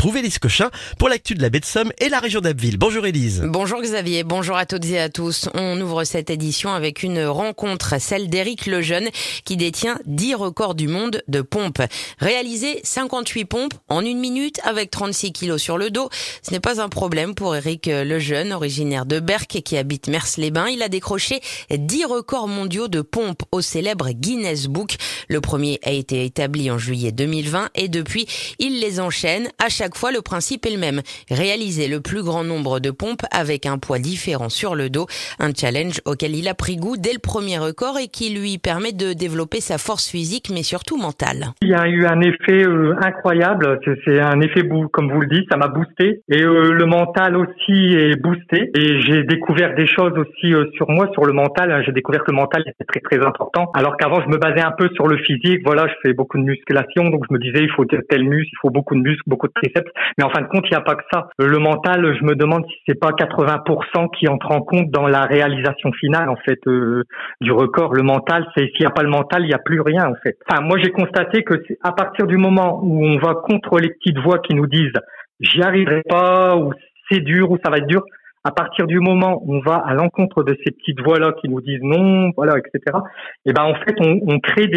retrouve Élise Cochin pour l'actu de la baie de Somme et la région d'Abbeville. Bonjour Élise. Bonjour Xavier, bonjour à toutes et à tous. On ouvre cette édition avec une rencontre, celle d'Éric Lejeune, qui détient 10 records du monde de pompes. Réaliser 58 pompes en 1 minute avec 36 kilos sur le dos, ce n'est pas un problème pour Éric Lejeune, originaire de Berck qui habite Mers-les-Bains. Il a décroché 10 records mondiaux de pompes au célèbre Guinness Book. Le premier a été établi en juillet 2020 et depuis, il les enchaîne. À chaque fois, le principe est le même. Réaliser le plus grand nombre de pompes avec un poids différent sur le dos. Un challenge auquel il a pris goût dès le premier record et qui lui permet de développer sa force physique mais surtout mentale. Il y a eu un effet incroyable. C'est un effet comme vous le dites, ça m'a boosté. Et le mental aussi est boosté. Et j'ai découvert des choses aussi sur moi, sur le mental. J'ai découvert que le mental était très très important. Alors qu'avant, je me basais un peu sur le physique. Voilà, je fais beaucoup de musculation. Donc je me disais, il faut tel muscle, il faut beaucoup de muscles, beaucoup de triceps. Mais en fin de compte, il n'y a pas que ça. Le mental, je me demande si c'est pas 80% qui entre en compte dans la réalisation finale, en fait, du record. Le mental, s'il n'y a pas le mental, il n'y a plus rien, en fait. Enfin, moi, j'ai constaté que à partir du moment où on va contre les petites voix qui nous disent j'y arriverai pas, ou c'est dur, ou ça va être dur, à partir du moment où on va à l'encontre de ces petites voix-là qui nous disent non, voilà, etc. Et ben, en fait, on crée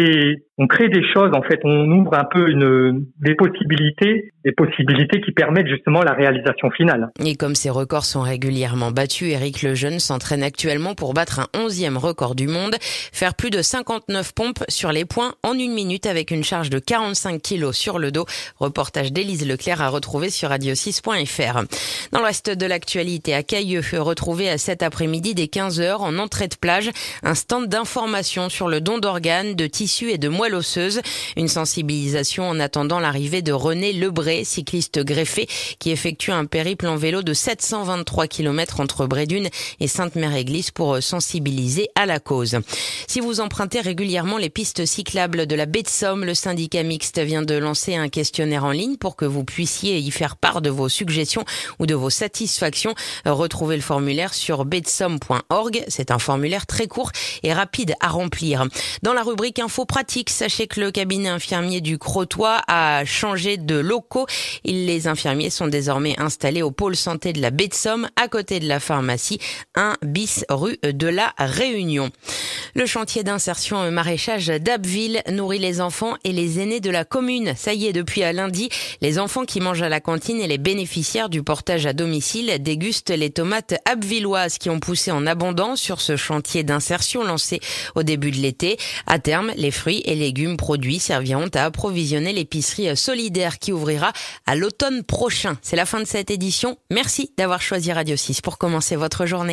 des choses, en fait, on ouvre un peu des possibilités qui permettent justement la réalisation finale. Et comme ces records sont régulièrement battus, Éric Lejeune s'entraîne actuellement pour battre un 11e record du monde, faire plus de 59 pompes sur les poings en 1 minute avec une charge de 45 kilos sur le dos. Reportage d'Élise Leclerc à retrouver sur radio6.fr. Dans le reste de l'actualité, à Cailleux, retrouvé à cet après-midi dès 15h en entrée de plage, un stand d'information sur le don d'organes, de tissus et de moelle osseuse. Une sensibilisation en attendant l'arrivée de René Lebré, cycliste greffé, qui effectue un périple en vélo de 723 km entre Brédune et Sainte-Mère-Église pour sensibiliser à la cause. Si vous empruntez régulièrement les pistes cyclables de la baie de Somme, le syndicat mixte vient de lancer un questionnaire en ligne pour que vous puissiez y faire part de vos suggestions ou de vos satisfactions. Retrouvez le formulaire sur baiedesomme.org. C'est un formulaire très court et rapide à remplir. Dans la rubrique info pratique, sachez que le cabinet infirmier du Crotoy a changé de locaux. Les infirmiers sont désormais installés au pôle santé de la baie de Somme, à côté de la pharmacie 1 bis rue de la Réunion. Le chantier d'insertion maraîchage d'Abbeville nourrit les enfants et les aînés de la commune. Ça y est, depuis lundi, les enfants qui mangent à la cantine et les bénéficiaires du portage à domicile dégustent les tomates abbvilloises qui ont poussé en abondance sur ce chantier d'insertion lancé au début de l'été. À terme, les fruits et légumes produits serviront à approvisionner l'épicerie solidaire qui ouvrira à l'automne prochain. C'est la fin de cette édition. Merci d'avoir choisi Radio 6 pour commencer votre journée.